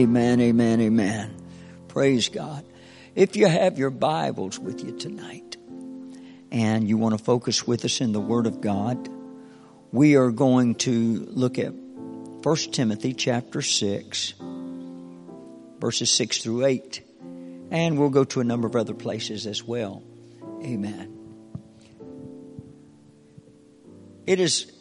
Amen, amen, amen. Praise God. If you have your Bibles with you tonight and you want to focus with us in the Word of God, we are going to look at 1 Timothy chapter 6, verses 6 through 8. And we'll go to a number of other places as well. Amen. It is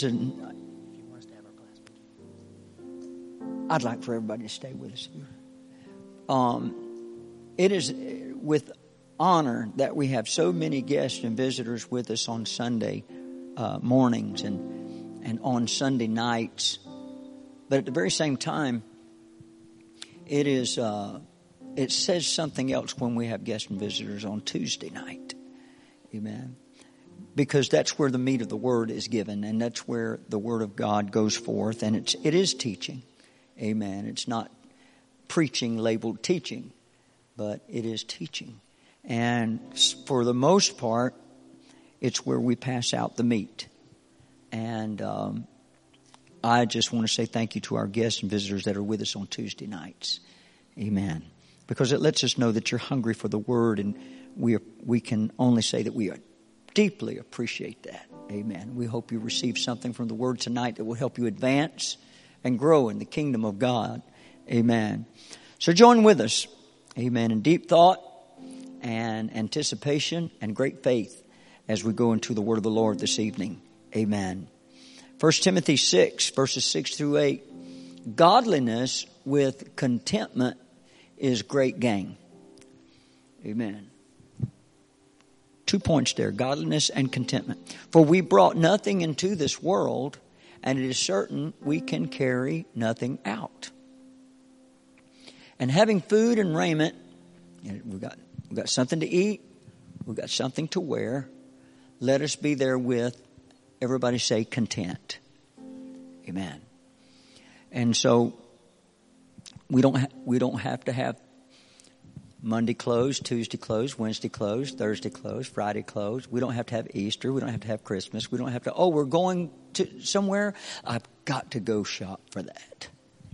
I'd like for everybody to stay with us here. It is with honor that we have so many guests and visitors with us on Sunday mornings and on Sunday nights. But at the very same time, it says something else when we have guests and visitors on Tuesday night. Amen. Because that's where the meat of the Word is given, and that's where the Word of God goes forth, and it is teaching. Amen. It's not preaching labeled teaching, but it is teaching. And for the most part, it's where we pass out the meat. And I just want to say thank you to our guests and visitors that are with us on Tuesday nights. Amen. Because it lets us know that you're hungry for the Word, and we can only say that we deeply appreciate that. Amen. We hope you receive something from the Word tonight that will help you advance and grow in the kingdom of God. Amen. So join with us. Amen. In deep thought and anticipation and great faith as we go into the word of the Lord this evening. Amen. 1 Timothy 6, verses 6 through 8. Godliness with contentment is great gain. Amen. 2 points there. Godliness and contentment. For we brought nothing into this world, and it is certain we can carry nothing out. And having food and raiment, we've got something to eat, we've got something to wear. Let us be therewith, everybody say, content. Amen. And so we don't have to have Monday closed, Tuesday closed, Wednesday closed, Thursday closed, Friday closed. We don't have to have Easter. We don't have to have Christmas. We don't have to, we're going to somewhere. I've got to go shop for that.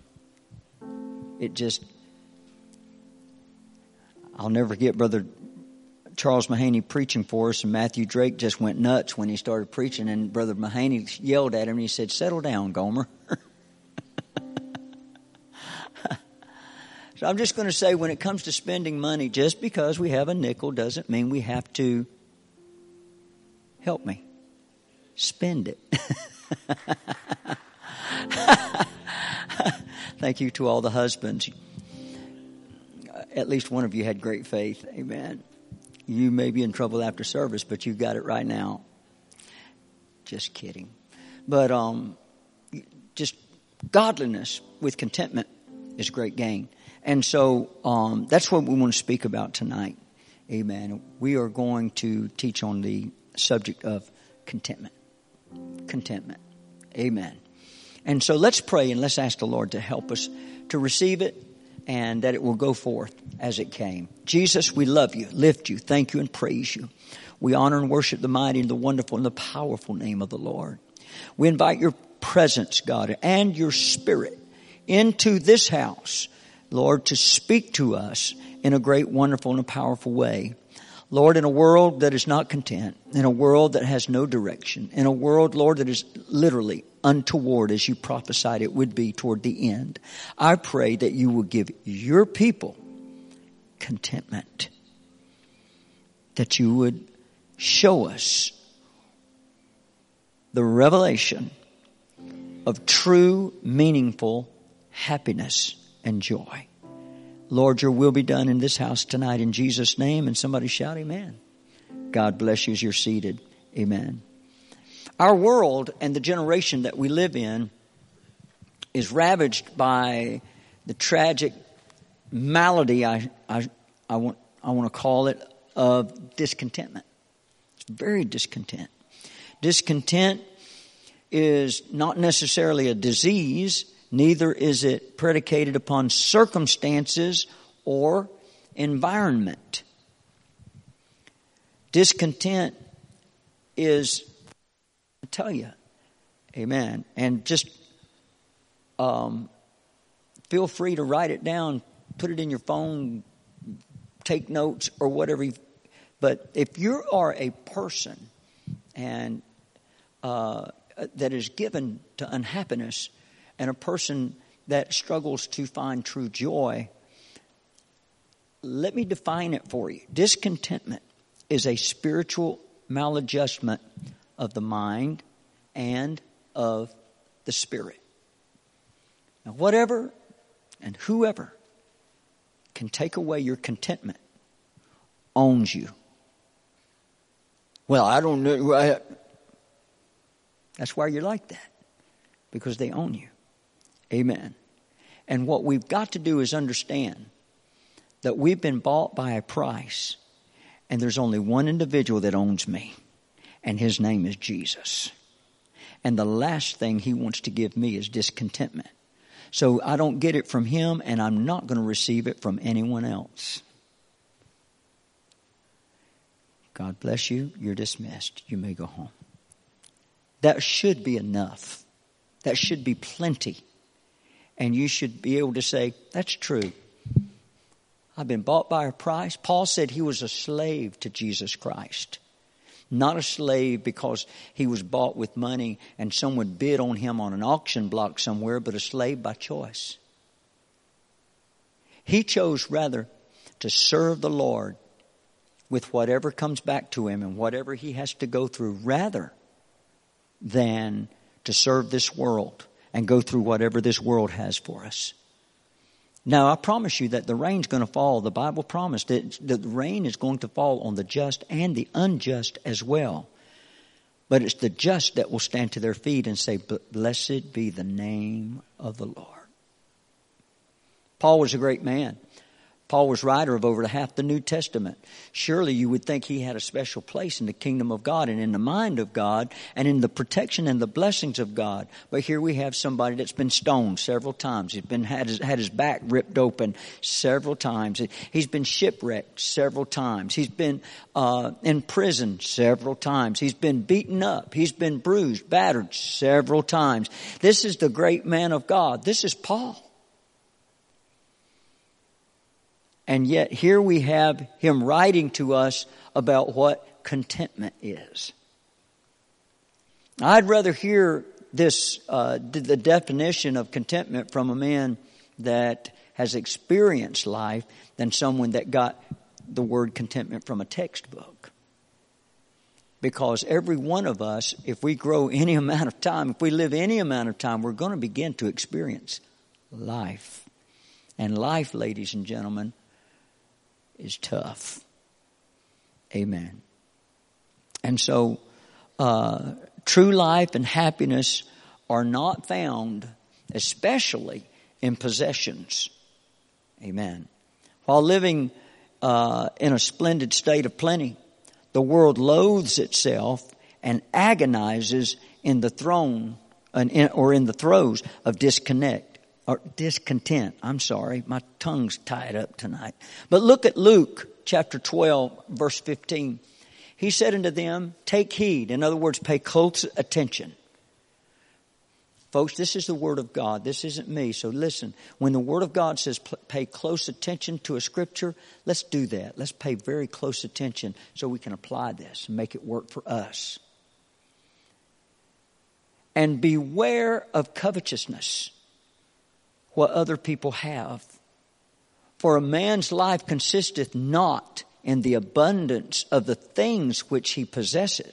I'll never forget Brother Charles Mahaney preaching for us, and Matthew Drake just went nuts when he started preaching, and Brother Mahaney yelled at him and he said, "Settle down, Gomer." So I'm just going to say, when it comes to spending money, just because we have a nickel doesn't mean we have to, help me, spend it. Thank you to all the husbands. At least one of you had great faith. Amen. You may be in trouble after service, but you got it right now. Just kidding. But just godliness with contentment is great gain. And so that's what we want to speak about tonight. Amen. We are going to teach on the subject of contentment. Contentment. Amen. And so let's pray and let's ask the Lord to help us to receive it and that it will go forth as it came. Jesus, we love you, lift you, thank you, and praise you. We honor and worship the mighty and the wonderful and the powerful name of the Lord. We invite your presence, God, and your Spirit into this house, Lord, to speak to us in a great, wonderful, and a powerful way. Lord, in a world that is not content, in a world that has no direction, in a world, Lord, that is literally untoward as you prophesied it would be toward the end, I pray that you will give your people contentment, that you would show us the revelation of true, meaningful happiness and joy. Lord, your will be done in this house tonight in Jesus' name. And somebody shout amen. God bless you as you're seated. Amen. Our world and the generation that we live in is ravaged by the tragic malady, I want to call it, of discontentment. It's very discontent. Discontent is not necessarily a disease. Neither is it predicated upon circumstances or environment. Discontent is, I tell you, amen. And just feel free to write it down, put it in your phone, take notes or whatever. But if you are a person and that is given to unhappiness and a person that struggles to find true joy, let me define it for you. Discontentment is a spiritual maladjustment of the mind and of the spirit. Now, whatever and whoever can take away your contentment owns you. Well, I don't know. That's why you're like that, because they own you. Amen. And what we've got to do is understand that we've been bought by a price, and there's only one individual that owns me, and his name is Jesus. And the last thing he wants to give me is discontentment. So I don't get it from him, and I'm not going to receive it from anyone else. God bless you. You're dismissed. You may go home. That should be enough. That should be plenty. And you should be able to say, that's true. I've been bought by a price. Paul said he was a slave to Jesus Christ. Not a slave because he was bought with money and someone bid on him on an auction block somewhere, but a slave by choice. He chose rather to serve the Lord with whatever comes back to him and whatever he has to go through, rather than to serve this world and go through whatever this world has for us. Now, I promise you that the rain's going to fall. The Bible promised that the rain is going to fall on the just and the unjust as well. But it's the just that will stand to their feet and say, blessed be the name of the Lord. Paul was a great man. Paul was writer of over half the New Testament. Surely you would think he had a special place in the kingdom of God and in the mind of God and in the protection and the blessings of God. But here we have somebody that's been stoned several times. He's been had his back ripped open several times. He's been shipwrecked several times. He's been in prison several times. He's been beaten up. He's been bruised, battered several times. This is the great man of God. This is Paul. And yet here we have him writing to us about what contentment is. I'd rather hear this, the definition of contentment from a man that has experienced life than someone that got the word contentment from a textbook. Because every one of us, if we grow any amount of time, if we live any amount of time, we're going to begin to experience life. And life, ladies and gentlemen, is tough. Amen. And so, true life and happiness are not found, especially in possessions. Amen. While living in a splendid state of plenty, the world loathes itself and agonizes in the throes of discontent. I'm sorry, my tongue's tied up tonight. But look at Luke chapter 12, verse 15. He said unto them, take heed. In other words, pay close attention. Folks, this is the word of God. This isn't me. So listen, when the word of God says pay close attention to a scripture, let's do that. Let's pay very close attention so we can apply this and make it work for us. And beware of covetousness, what other people have. For a man's life consisteth not in the abundance of the things which he possesseth.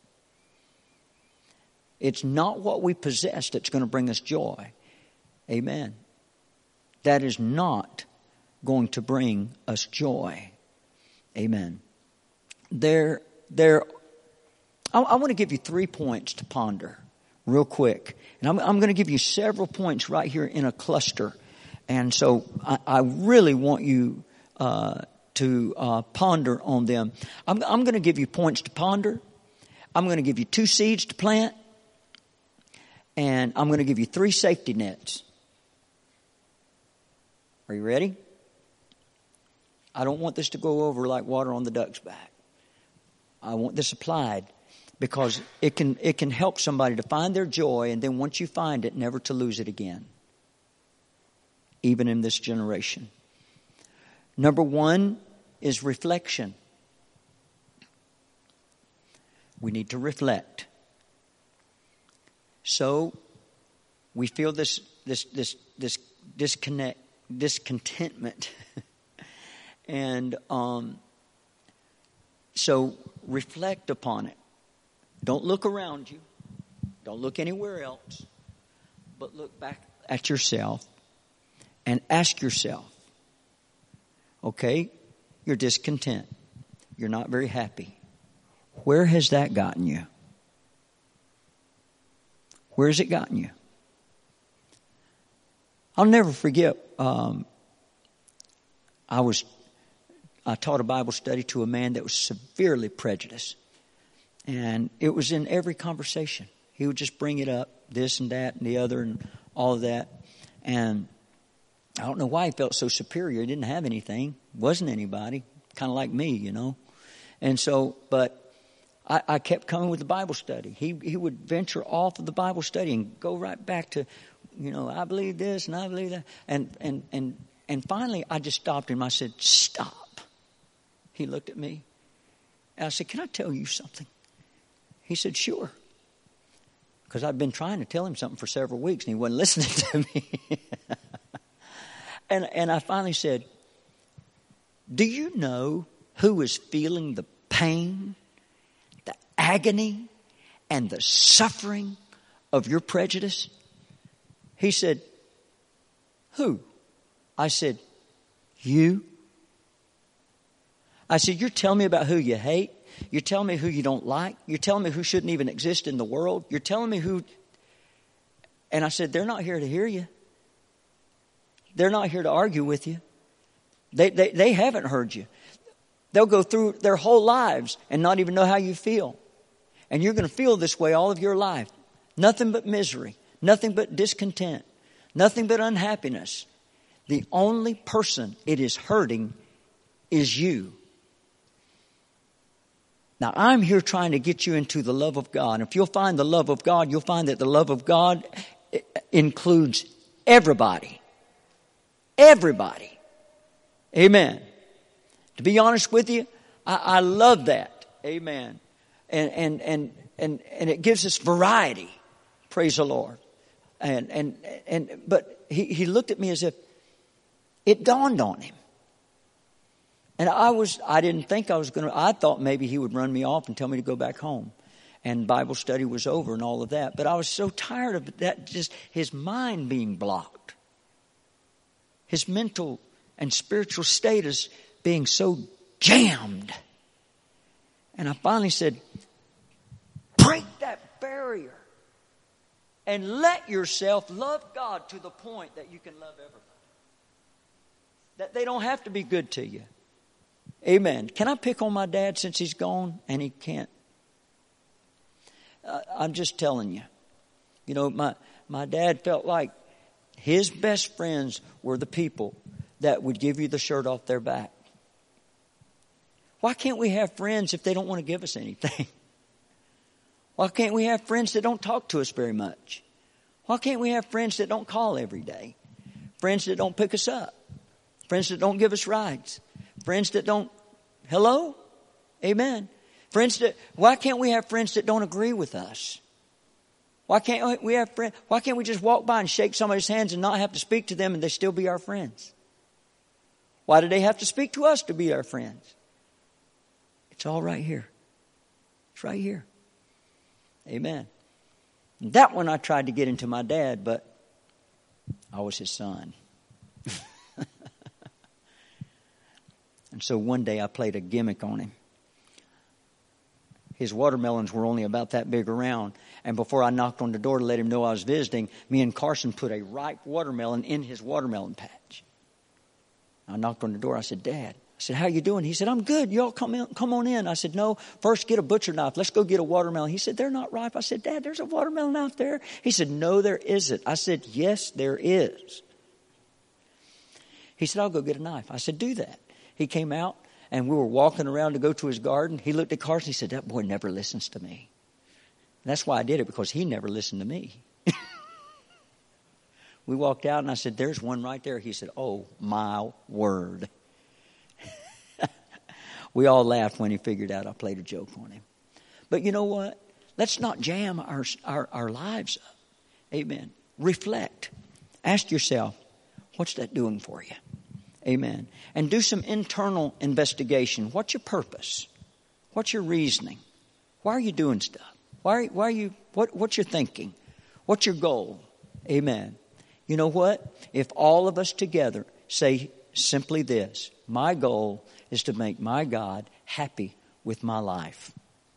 It's not what we possess that's going to bring us joy. Amen. That is not going to bring us joy. Amen. I want to give you 3 points to ponder real quick. And I'm going to give you several points right here in a cluster. And so I really want you to ponder on them. I'm going to give you points to ponder. I'm going to give you 2 seeds to plant. And I'm going to give you 3 safety nets. Are you ready? I don't want this to go over like water on the duck's back. I want this applied because it can help somebody to find their joy, and then once you find it, never to lose it again. even in this generation. Number one is reflection. We need to reflect. So we feel this discontentment. And so reflect upon it. Don't look around you. Don't look anywhere else. But look back at yourself and ask yourself, okay, you're discontent. You're not very happy. Where has that gotten you? Where has it gotten you? I'll never forget, I taught a Bible study to a man that was severely prejudiced. And it was in every conversation. He would just bring it up, this and that and the other and all of that. And I don't know why he felt so superior. He didn't have anything. Wasn't anybody. Kind of like me, you know. And so, but I kept coming with the Bible study. He would venture off of the Bible study and go right back to, you know, I believe this and I believe that. And finally I just stopped him. I said, stop. He looked at me. And I said, can I tell you something? He said, sure. Because I'd been trying to tell him something for several weeks and he wasn't listening to me. And I finally said, do you know who is feeling the pain, the agony, and the suffering of your prejudice? He said, who? I said, you. I said, you're telling me about who you hate? You're telling me who you don't like? You're telling me who shouldn't even exist in the world? You're telling me who... And I said, they're not here to hear you. They're not here to argue with you. They haven't heard you. They'll go through their whole lives and not even know how you feel. And you're going to feel this way all of your life. Nothing but misery. Nothing but discontent. Nothing but unhappiness. The only person it is hurting is you. Now, I'm here trying to get you into the love of God. If you'll find the love of God, you'll find that the love of God includes everybody. Everybody. Amen. To be honest with you, I love that. Amen. And it gives us variety. Praise the Lord. But he looked at me as if it dawned on him. And I didn't think I was going to, I thought maybe he would run me off and tell me to go back home. And Bible study was over and all of that. But I was so tired of that, just his mind being blocked. His mental and spiritual status being so jammed. And I finally said, break that barrier. And let yourself love God to the point that you can love everybody. That they don't have to be good to you. Amen. Can I pick on my dad since he's gone and he can't? I'm just telling you. You know, my dad felt like his best friends were the people that would give you the shirt off their back. Why can't we have friends if they don't want to give us anything? Why can't we have friends that don't talk to us very much? Why can't we have friends that don't call every day? Friends that don't pick us up? Friends that don't give us rides? Friends that don't, hello? Amen. Why can't we have friends that don't agree with us? Why can't we have friends? Why can't we just walk by and shake somebody's hands and not have to speak to them and they still be our friends? Why do they have to speak to us to be our friends? It's all right here. It's right here. Amen. And that one I tried to get into my dad, but I was his son. And so one day I played a gimmick on him. His watermelons were only about that big around. And before I knocked on the door to let him know I was visiting, me and Carson put a ripe watermelon in his watermelon patch. I knocked on the door. I said, Dad. I said, how you doing? He said, I'm good. Y'all come on in. I said, no, first get a butcher knife. Let's go get a watermelon. He said, they're not ripe. I said, Dad, there's a watermelon out there. He said, no, there isn't. I said, yes, there is. He said, I'll go get a knife. I said, do that. He came out and we were walking around to go to his garden. He looked at Carson. He said, that boy never listens to me. And that's why I did it, because he never listened to me. We walked out, and I said, there's one right there. He said, oh, my word. We all laughed when he figured out I played a joke on him. But you know what? Let's not jam our lives up. Amen. Reflect. Ask yourself, what's that doing for you? Amen. And do some internal investigation. What's your purpose? What's your reasoning? Why are you doing stuff? What's your thinking? What's your goal? Amen. You know what? If all of us together say simply this, my goal is to make my God happy with my life.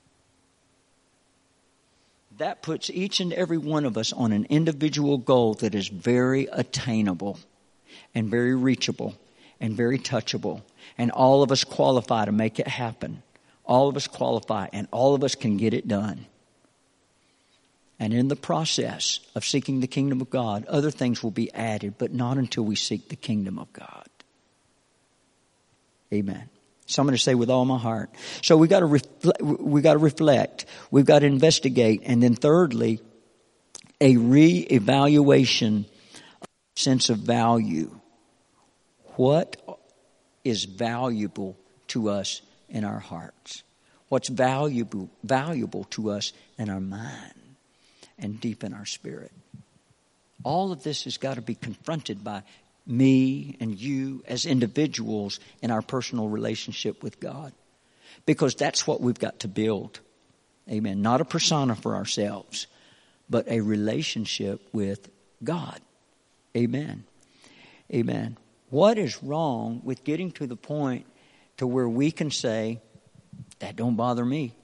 That puts each and every one of us on an individual goal that is very attainable and very reachable and very touchable. And all of us qualify to make it happen. All of us qualify, and all of us can get it done. And in the process of seeking the kingdom of God, other things will be added, but not until we seek the kingdom of God. Amen. So I'm going to say with all my heart. So we got to reflect. We've got to investigate. And then thirdly, a re-evaluation of sense of value. What is valuable to us in our hearts? What's valuable to us in our mind and deep in our spirit? All of this has got to be confronted by me and you as individuals in our personal relationship with God. Because that's what we've got to build. Amen. Not a persona for ourselves, but a relationship with God. Amen. Amen. What is wrong with getting to the point to where we can say, that don't bother me?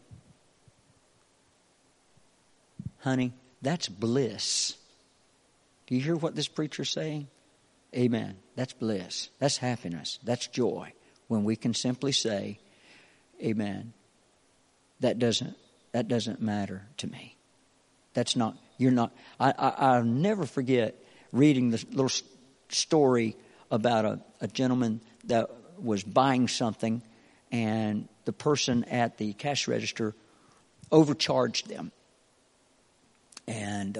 Honey, that's bliss. Do you hear what this preacher's saying? Amen. That's bliss. That's happiness. That's joy. When we can simply say, amen, that doesn't matter to me. That's not, you're not, I'll never forget reading this little story about a gentleman that was buying something, and the person at the cash register overcharged them. And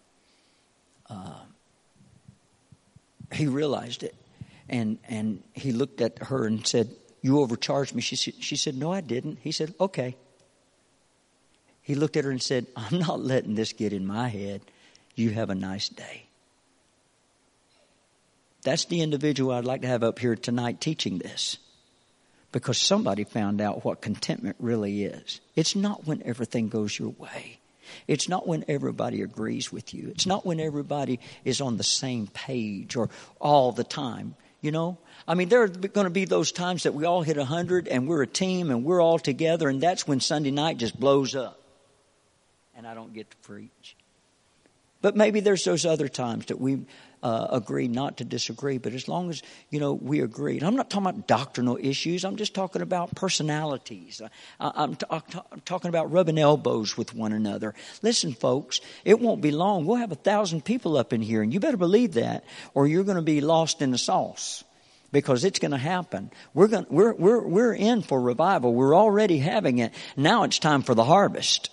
he realized it, and he looked at her and said, "You overcharged me." She said, "No, I didn't." He said, "Okay." He looked at her and said, "I'm not letting this get in my head. You have a nice day." That's the individual I'd like to have up here tonight teaching this. Because somebody found out what contentment really is. It's not when everything goes your way. It's not when everybody agrees with you. It's not when everybody is on the same page or all the time. You know? I mean, there are going to be those times that we all hit 100 and we're a team and we're all together, and that's when Sunday night just blows up. And I don't get to preach. But maybe there's those other times that we agree not to disagree. But as long as, we agree. And I'm not talking about doctrinal issues. I'm just talking about personalities. I'm talking about rubbing elbows with one another. Listen, folks, it won't be long. We'll have 1,000 people up in here. And you better believe that, or you're going to be lost in the sauce. Because it's going to happen. We're in for revival. We're already having it. Now it's time for the harvest.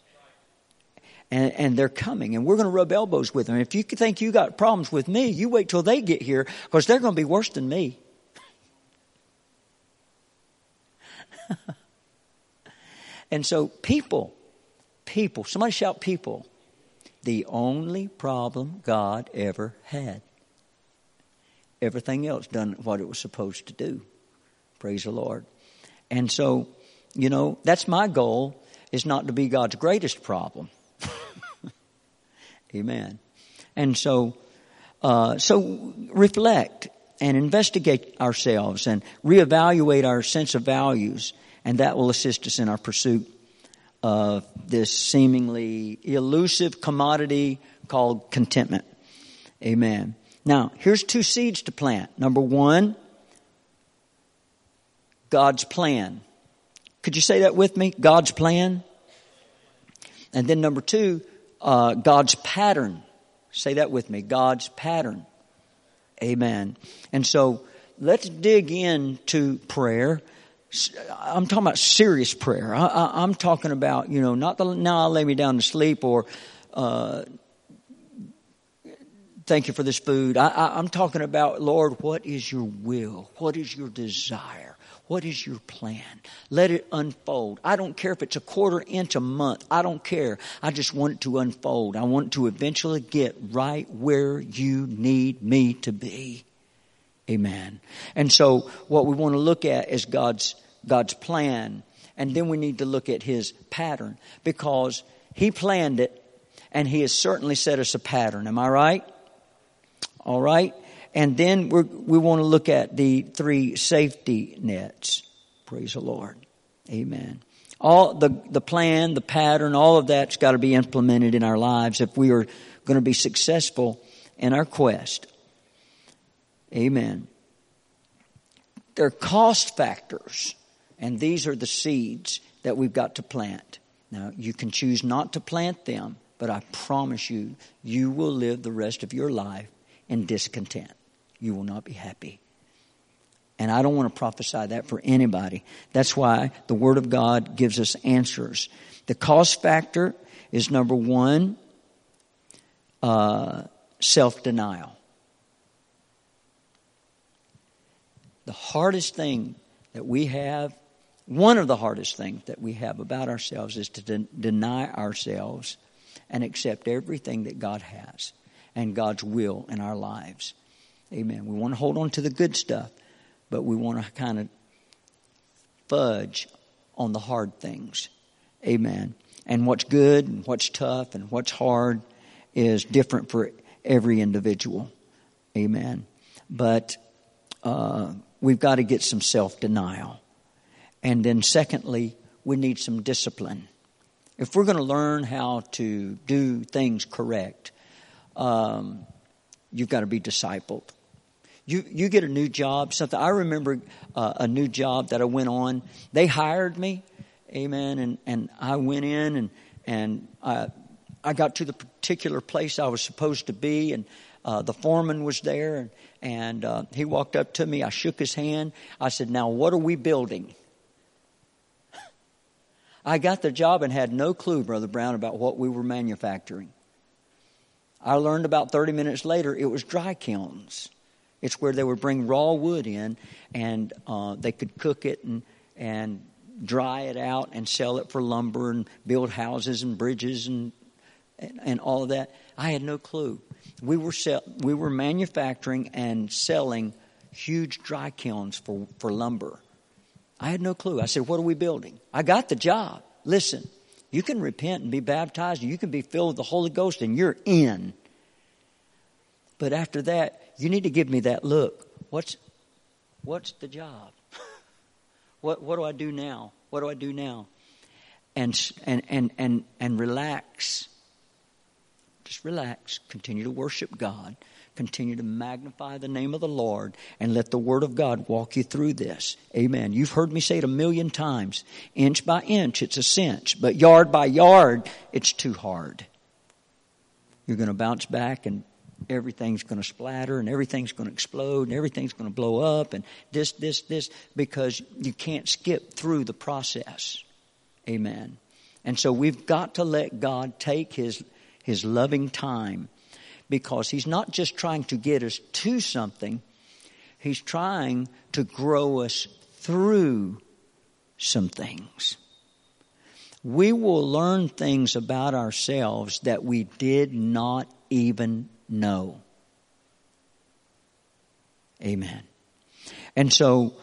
And they're coming, and we're going to rub elbows with them. If you think you got problems with me, you wait till they get here, because they're going to be worse than me. And so people, somebody shout people. The only problem God ever had. Everything else done what it was supposed to do. Praise the Lord. And so, that's my goal, is not to be God's greatest problem. Amen. And so reflect and investigate ourselves and reevaluate our sense of values, and that will assist us in our pursuit of this seemingly elusive commodity called contentment. Amen. Now, here's 2 seeds to plant. Number 1, God's plan. Could you say that with me? God's plan. And then number 2, God's pattern. Say that with me. God's pattern. Amen. And so let's dig into prayer. I'm talking about serious prayer. I'm talking about, not the now I'll lay me down to sleep or things thank you for this food. I'm talking about, Lord, what is your will? What is your desire? What is your plan? Let it unfold. I don't care if it's a quarter inch a month. I don't care. I just want it to unfold. I want to eventually get right where you need me to be. Amen. And so what we want to look at is God's plan. And then we need to look at his pattern, because he planned it and he has certainly set us a pattern. Am I right? All right. And then we want to look at the 3 safety nets. Praise the Lord. Amen. All the plan, the pattern, all of that's got to be implemented in our lives if we are going to be successful in our quest. Amen. There are cost factors, and these are the seeds that we've got to plant. Now, you can choose not to plant them, but I promise you, you will live the rest of your life in discontent. You will not be happy. And I don't want to prophesy that for anybody. That's why the Word of God gives us answers. The cost factor is number 1, self-denial. The hardest thing that we have, one of the hardest things that we have about ourselves is to deny ourselves and accept everything that God has and God's will in our lives. Amen. We want to hold on to the good stuff, but we want to kind of fudge on the hard things. Amen. And what's good and what's tough and what's hard is different for every individual. Amen. But we've got to get some self-denial. And then secondly, we need some discipline. If we're going to learn how to do things correct, you've got to be discipled. You get a new job, something. I remember a new job that I went on. They hired me, amen, and I went in and I got to the particular place I was supposed to be, and the foreman was there, and he walked up to me. I shook his hand. I said, "Now, what are we building?" I got the job and had no clue, Brother Brown, about what we were manufacturing. I learned about 30 minutes later it was dry kilns. It's where they would bring raw wood in, and they could cook it and dry it out and sell it for lumber and build houses and bridges and all of that. I had no clue. We were manufacturing and selling huge dry kilns for lumber. I had no clue. I said, "What are we building?" I got the job. Listen, you can repent and be baptized, and you can be filled with the Holy Ghost, and you're in. But after that, you need to give me that look. What's the job? What do I do now? What do I do now? And relax. Just relax. Continue to worship God. Continue to magnify the name of the Lord, and let the Word of God walk you through this. Amen. You've heard me say it 1,000,000 times. Inch by inch, it's a cinch. But yard by yard, it's too hard. You're going to bounce back, and everything's going to splatter, and everything's going to explode, and everything's going to blow up, and this, because you can't skip through the process. Amen. And so we've got to let God take His loving time, because He's not just trying to get us to something. He's trying to grow us through some things. We will learn things about ourselves that we did not even know. Amen. And so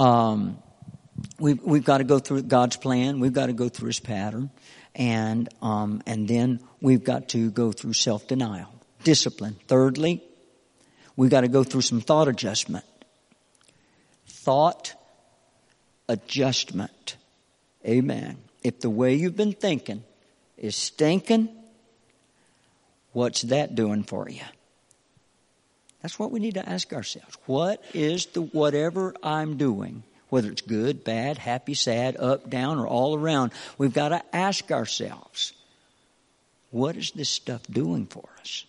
we've got to go through God's plan. We've got to go through His pattern, and then we've got to go through self-denial, discipline. Thirdly, we've got to go through some thought adjustment. Thought adjustment. Amen. If the way you've been thinking is stinking, what's that doing for you? That's what we need to ask ourselves. What is whatever I'm doing, whether it's good, bad, happy, sad, up, down, or all around, we've got to ask ourselves, what is this stuff doing for us?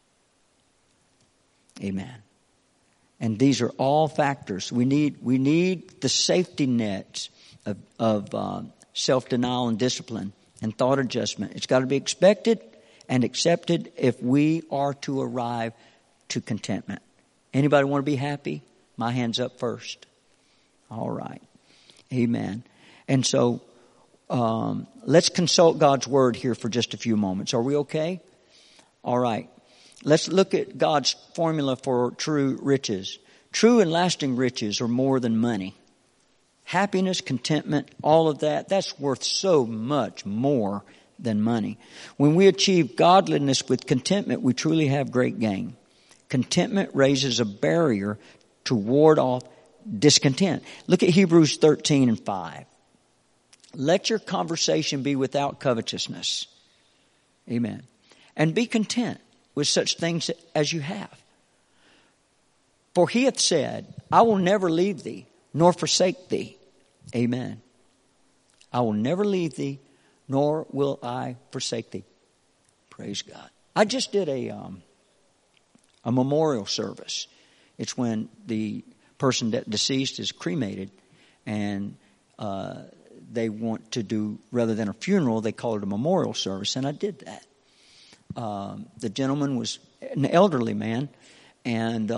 Amen. And these are all factors. We need the safety nets of self-denial and discipline and thought adjustment. It's got to be expected and accepted if we are to arrive to contentment. Anybody want to be happy? My hand's up first. All right. Amen. And so let's consult God's word here for just a few moments. Are we okay? All right. Let's look at God's formula for true riches. True and lasting riches are more than money. Happiness, contentment, all of that, that's worth so much more than money. When we achieve godliness with contentment, we truly have great gain. Contentment raises a barrier to ward off discontent. Look at Hebrews 13:5. Let your conversation be without covetousness. Amen. And be content with such things as you have. For he hath said, I will never leave thee, nor forsake thee. Amen. I will never leave thee, nor will I forsake thee. Praise God. I just did a memorial service. It's when the person that deceased is cremated, and they want to do, rather than a funeral, they call it a memorial service, and I did that. The gentleman was an elderly man, and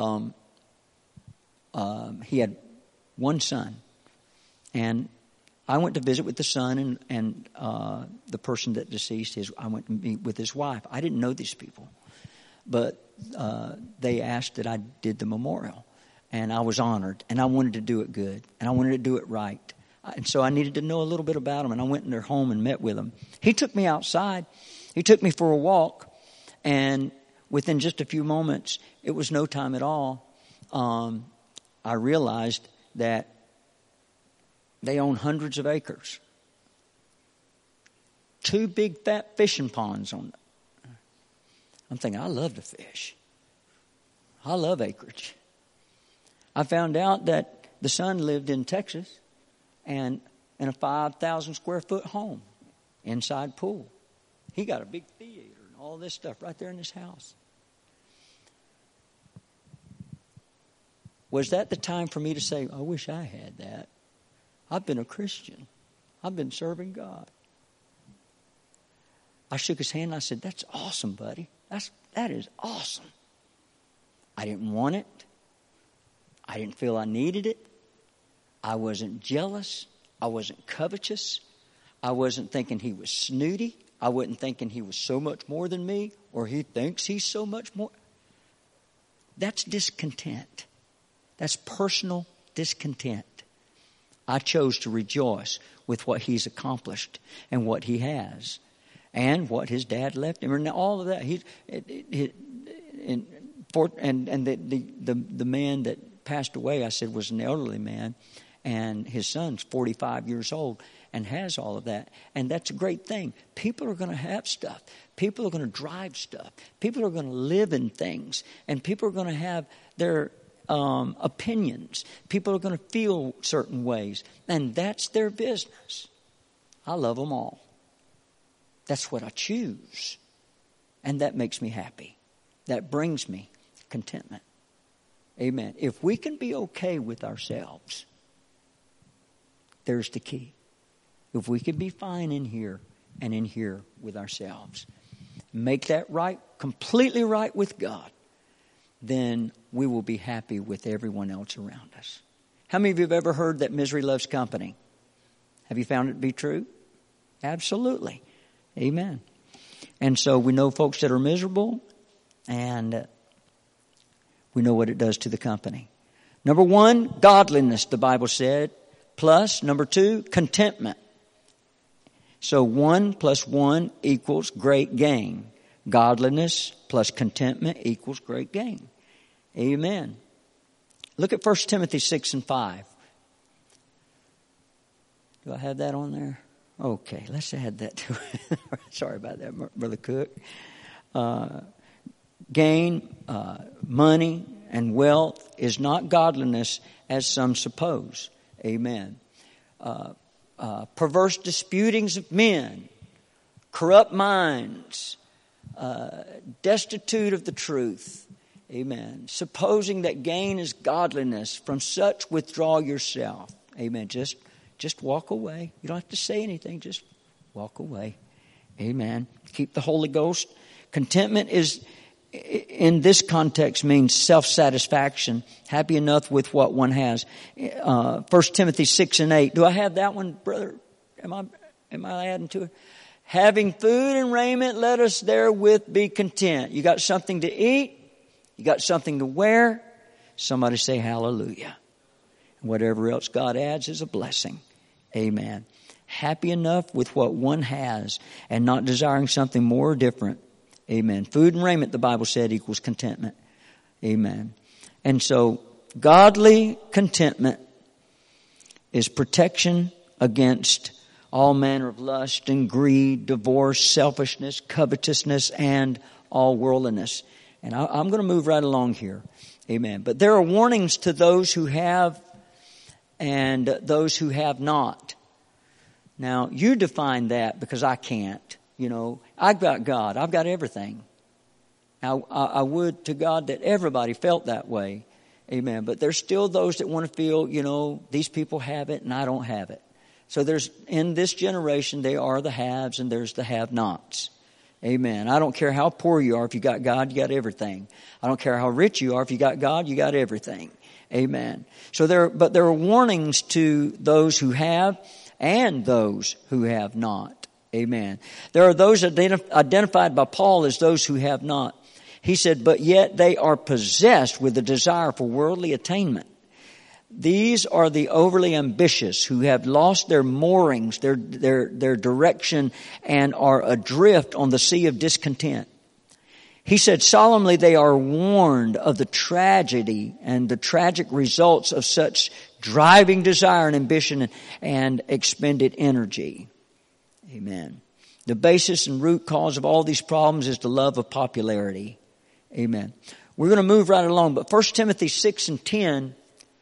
he had one son. And I went to visit with the son and the person that deceased. I went to meet with his wife. I didn't know these people, but they asked that I did the memorial, and I was honored. And I wanted to do it good, and I wanted to do it right. And so I needed to know a little bit about them. And I went in their home and met with them. He took me outside. He took me for a walk, and within just a few moments, it was no time at all, I realized that they own hundreds of acres. 2 big fat fishing ponds on it. I'm thinking, I love to fish. I love acreage. I found out that the son lived in Texas and in a 5,000 square foot home, inside pool. He got a big theater and all this stuff right there in his house. Was that the time for me to say, I wish I had that? I've been a Christian. I've been serving God. I shook his hand and I said, that's awesome, buddy. That is awesome. I didn't want it. I didn't feel I needed it. I wasn't jealous. I wasn't covetous. I wasn't thinking he was snooty. I wasn't thinking he was so much more than me, or he thinks he's so much more. That's discontent. That's personal discontent. I chose to rejoice with what he's accomplished and what he has and what his dad left him, and all of that. The man that passed away, I said, was an elderly man, and his son's 45 years old and has all of that. And that's a great thing. People are going to have stuff. People are going to drive stuff. People are going to live in things, and people are going to have their opinions. People are going to feel certain ways, and that's their business. I love them all. That's what I choose, and that makes me happy. That brings me contentment. Amen. If we can be okay with ourselves, there's the key. If we can be fine in here and in here with ourselves, make that right, completely right with God, then we will be happy with everyone else around us. How many of you have ever heard that misery loves company? Have you found it to be true? Absolutely. Amen. And so we know folks that are miserable, and we know what it does to the company. Number 1, godliness, the Bible said, plus, number 2, contentment. So 1 plus 1 equals great gain. Godliness plus contentment equals great gain. Amen. Look at 1 Timothy 6:5. Do I have that on there? Okay, let's add that to it. Sorry about that, Brother Cook. Gain, money, and wealth is not godliness as some suppose. Amen. Perverse disputings of men, corrupt minds, destitute of the truth. Amen. Supposing that gain is godliness, from such withdraw yourself. Amen. Just walk away. You don't have to say anything. Just walk away. Amen. Keep the Holy Ghost. Contentment is in this context means self-satisfaction, happy enough with what one has. 1 Timothy 6:8. Do I have that one, brother? Am I adding to it? Having food and raiment, let us therewith be content. You got something to eat. You got something to wear. Somebody say hallelujah. Whatever else God adds is a blessing. Amen. Happy enough with what one has and not desiring something more or different. Amen. Food and raiment, the Bible said, equals contentment. Amen. And so godly contentment is protection against all manner of lust and greed, divorce, selfishness, covetousness, and all worldliness. And I'm going to move right along here. Amen. But there are warnings to those who have and those who have not. Now, you define that because I can't. I've got God. I've got everything. Now, I would to God that everybody felt that way. Amen. But there's still those that want to feel, these people have it and I don't have it. So in this generation, they are the haves and there's the have-nots. Amen. I don't care how poor you are. If you got God, you got everything. I don't care how rich you are. If you got God, you got everything. Amen. So there are warnings to those who have and those who have not. Amen. There are those identified by Paul as those who have not. He said, but yet they are possessed with a desire for worldly attainment. These are the overly ambitious who have lost their moorings, their direction, and are adrift on the sea of discontent. He said solemnly they are warned of the tragedy and the tragic results of such driving desire and ambition and expended energy. Amen. The basis and root cause of all these problems is the love of popularity. Amen. We're going to move right along, but 1 Timothy 6:10,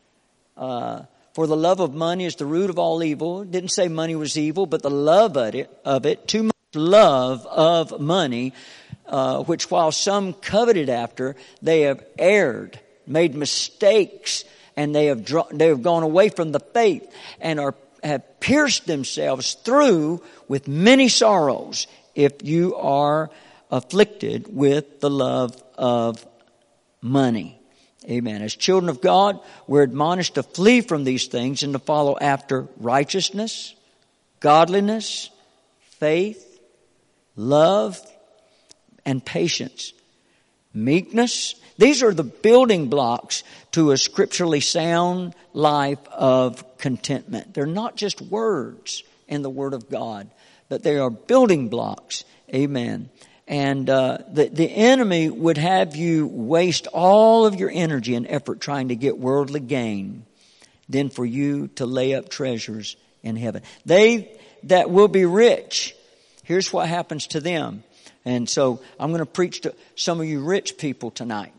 for the love of money is the root of all evil. It didn't say money was evil, but the love of it, too much love of money, which while some coveted after, they have erred, made mistakes, and they have gone away from the faith and have pierced themselves through with many sorrows. If you are afflicted with the love of money. Amen. As children of God, we're admonished to flee from these things and to follow after righteousness, godliness, faith, love, and patience. Meekness. These are the building blocks to a scripturally sound life of contentment. They're not just words in the Word of God, but they are building blocks. Amen. And the enemy would have you waste all of your energy and effort trying to get worldly gain than for you to lay up treasures in heaven. They that will be rich, here's what happens to them. And so I'm going to preach to some of you rich people tonight.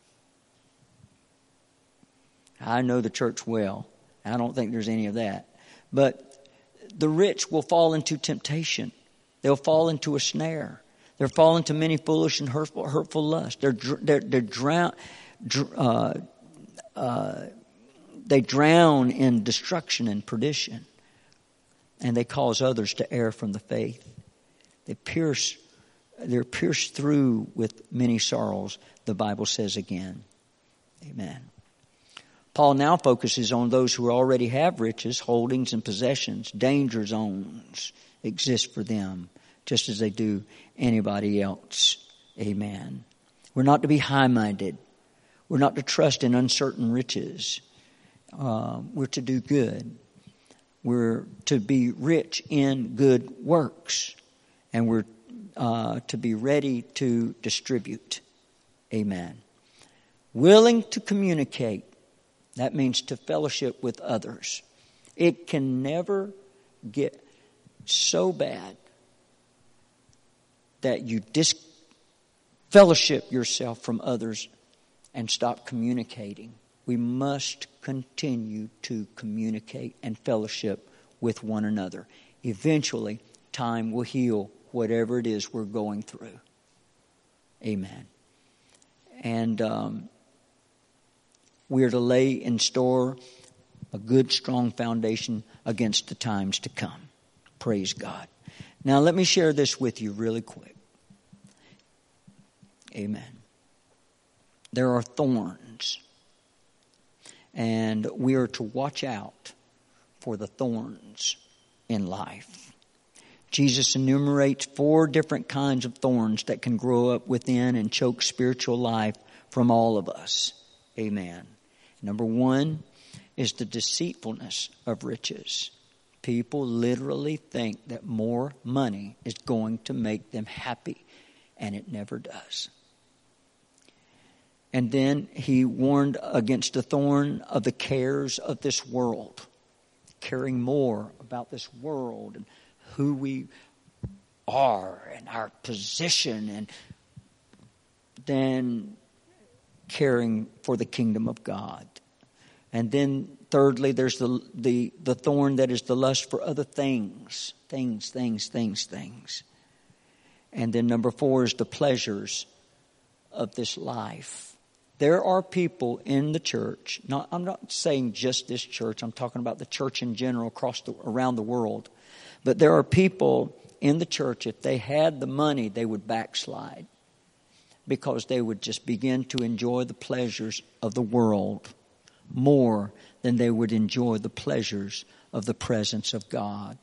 I know the church well. I don't think there's any of that. But the rich will fall into temptation. They'll fall into a snare. They'll fall into many foolish and hurtful lusts. They drown in destruction and perdition. And they cause others to err from the faith. They're pierced through with many sorrows, the Bible says again. Amen. Paul now focuses on those who already have riches, holdings, and possessions. Danger zones exist for them, just as they do anybody else. Amen. We're not to be high-minded. We're not to trust in uncertain riches. We're to do good. We're to be rich in good works. And we're to be ready to distribute. Amen. Willing to communicate. That means to fellowship with others. It can never get so bad that you disfellowship yourself from others and stop communicating. We must continue to communicate and fellowship with one another. Eventually, time will heal whatever it is we're going through. Amen. And we are to lay in store a good, strong foundation against the times to come. Praise God. Now, let me share this with you really quick. Amen. there are thorns. And we are to watch out for the thorns in life. Jesus enumerates 4 different kinds of thorns that can grow up within and choke spiritual life from all of us. Amen. Number 1 is the deceitfulness of riches. People literally think that more money is going to make them happy, and it never does. And then he warned against the thorn of the cares of this world, caring more about this world and who we are and our position, and than caring for the kingdom of God. And then thirdly, there's the thorn that is the lust for other things. Things. And then number 4 is the pleasures of this life. There are people in the church, I'm not saying just this church, I'm talking about the church in general around the world. But there are people in the church, if they had the money, they would backslide, because they would just begin to enjoy the pleasures of the world more than they would enjoy the pleasures of the presence of God.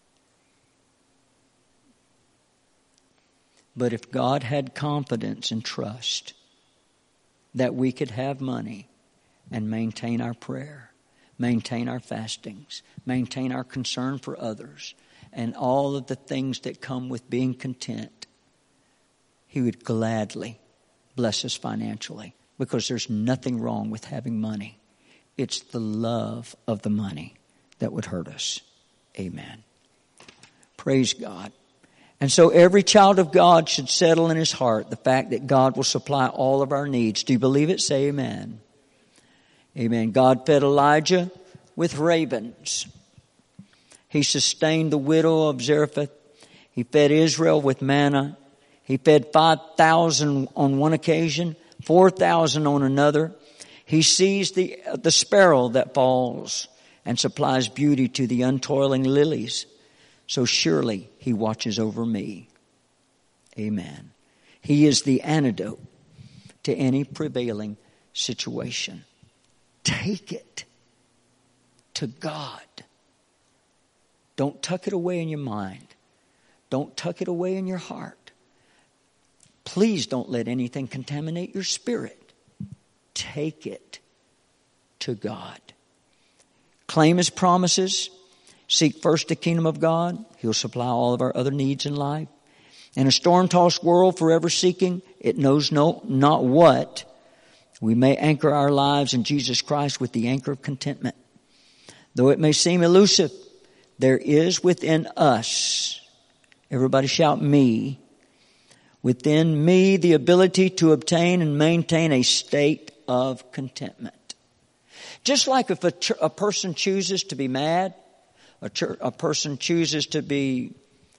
But if God had confidence and trust that we could have money and maintain our prayer, maintain our fastings, maintain our concern for others, and all of the things that come with being content, He would gladly bless us financially, because there's nothing wrong with having money. It's the love of the money that would hurt us. Amen. Praise God. And so every child of God should settle in his heart the fact that God will supply all of our needs. Do you believe it? Say amen. Amen. God fed Elijah with ravens. He sustained the widow of Zarephath. He fed Israel with manna. He fed 5,000 on one occasion, 4,000 on another. He sees the sparrow that falls and supplies beauty to the untoiling lilies. So surely He watches over me. Amen. He is the antidote to any prevailing situation. Take it to God. Don't tuck it away in your mind. Don't tuck it away in your heart. Please don't let anything contaminate your spirit. Take it to God. Claim His promises. Seek first the kingdom of God. He'll supply all of our other needs in life. In a storm-tossed world, forever seeking, it knows not what, we may anchor our lives in Jesus Christ with the anchor of contentment. Though it may seem elusive, there is within us, everybody shout me, within me the ability to obtain and maintain a state of contentment. Just like if a person chooses to be mad, a person chooses to be,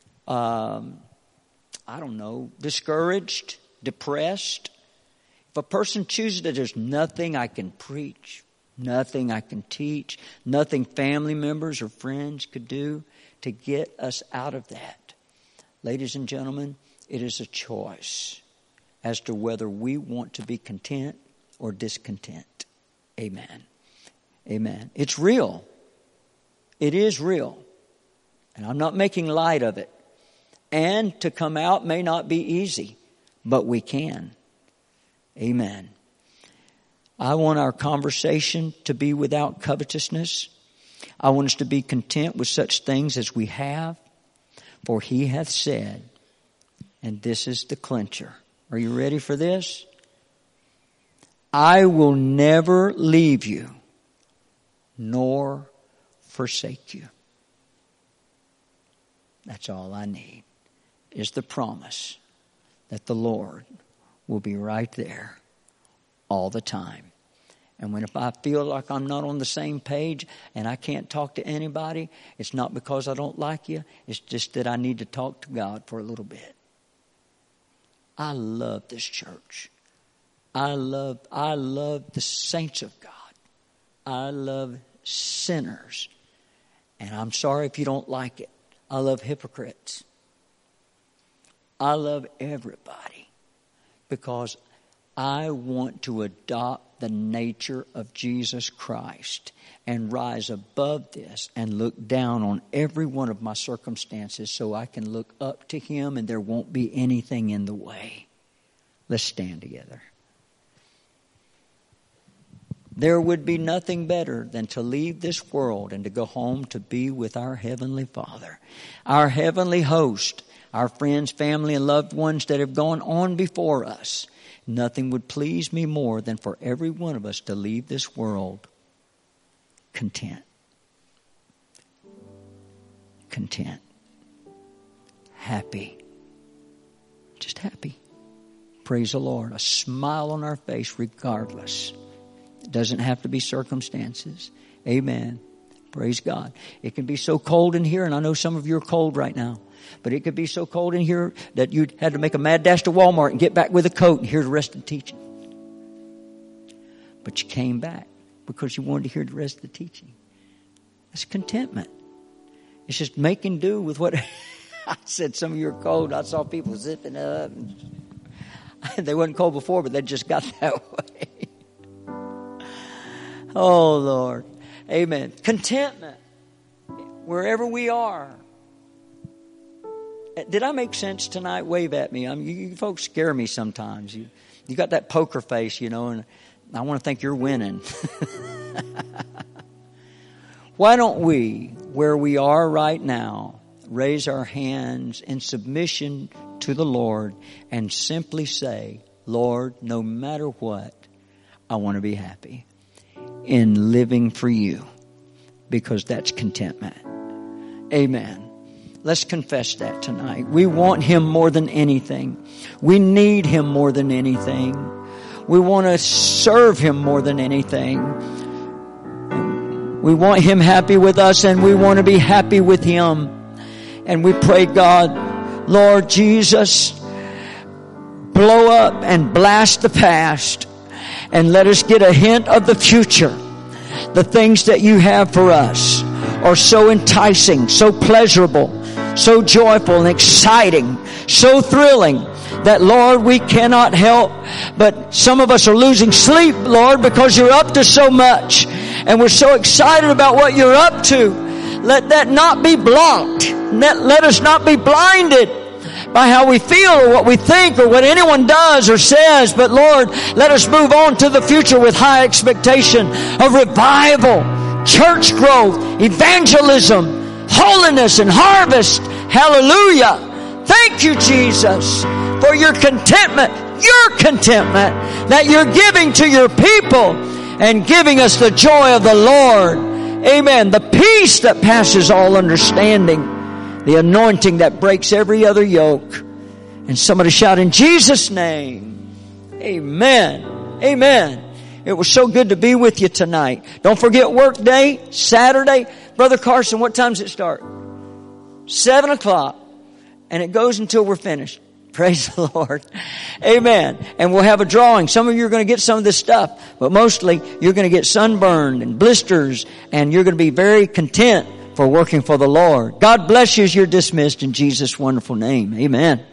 discouraged, depressed. If a person chooses that there's nothing I can preach, nothing I can teach, nothing family members or friends could do to get us out of that. Ladies and gentlemen, it is a choice as to whether we want to be content or discontent. Amen. Amen. It's real. It is real. And I'm not making light of it. And to come out may not be easy, but we can. Amen. I want our conversation to be without covetousness. I want us to be content with such things as we have. For He hath said, and this is the clincher. Are you ready for this? I will never leave you nor forsake you. That's all I need, is the promise that the Lord will be right there all the time. And if I feel like I'm not on the same page and I can't talk to anybody, it's not because I don't like you. It's just that I need to talk to God for a little bit. I love this church. I love the saints of God. I love sinners. And I'm sorry if you don't like it. I love hypocrites. I love everybody because I want to adopt the nature of Jesus Christ and rise above this and look down on every one of my circumstances so I can look up to Him and there won't be anything in the way. Let's stand together. There would be nothing better than to leave this world and to go home to be with our Heavenly Father, our heavenly host, our friends, family, and loved ones that have gone on before us. Nothing would please me more than for every one of us to leave this world content. Content. Happy. Just happy. Praise the Lord. A smile on our face regardless. It doesn't have to be circumstances. Amen. Praise God. It can be so cold in here, and I know some of you are cold right now. But it could be so cold in here that you had to make a mad dash to Walmart and get back with a coat and hear the rest of the teaching. But you came back because you wanted to hear the rest of the teaching. That's contentment. It's just making do with what I said. Some of you are cold. I saw people zipping up. They weren't cold before, but they just got that way. Oh, Lord. Amen. Contentment. Wherever we are. Did I make sense tonight? Wave at me. You folks scare me sometimes. You got that poker face, and I want to think you're winning. Why don't we, where we are right now, raise our hands in submission to the Lord and simply say, Lord, no matter what, I want to be happy in living for you, because that's contentment. Amen. Let's confess that tonight. We want Him more than anything. We need Him more than anything. We want to serve Him more than anything. We want Him happy with us, and we want to be happy with Him. And we pray, God, Lord Jesus, blow up and blast the past and let us get a hint of the future. The things that you have for us are so enticing, so pleasurable, so joyful and exciting, so thrilling that, Lord, we cannot help. But some of us are losing sleep, Lord, because you're up to so much. And we're so excited about what you're up to. Let that not be blocked. Let us not be blinded by how we feel or what we think or what anyone does or says. But, Lord, let us move on to the future with high expectation of revival, church growth, evangelism, holiness and harvest. Hallelujah. Thank you, Jesus, for your contentment that you're giving to your people and giving us the joy of the Lord. Amen. The peace that passes all understanding. The anointing that breaks every other yoke. And somebody shout, in Jesus' name. Amen. Amen. It was so good to be with you tonight. Don't forget work day, Saturday. Brother Carson, what time does it start? 7 o'clock. And it goes until we're finished. Praise the Lord. Amen. And we'll have a drawing. Some of you are going to get some of this stuff. But mostly you're going to get sunburned and blisters. And you're going to be very content for working for the Lord. God bless you as you're dismissed in Jesus' wonderful name. Amen.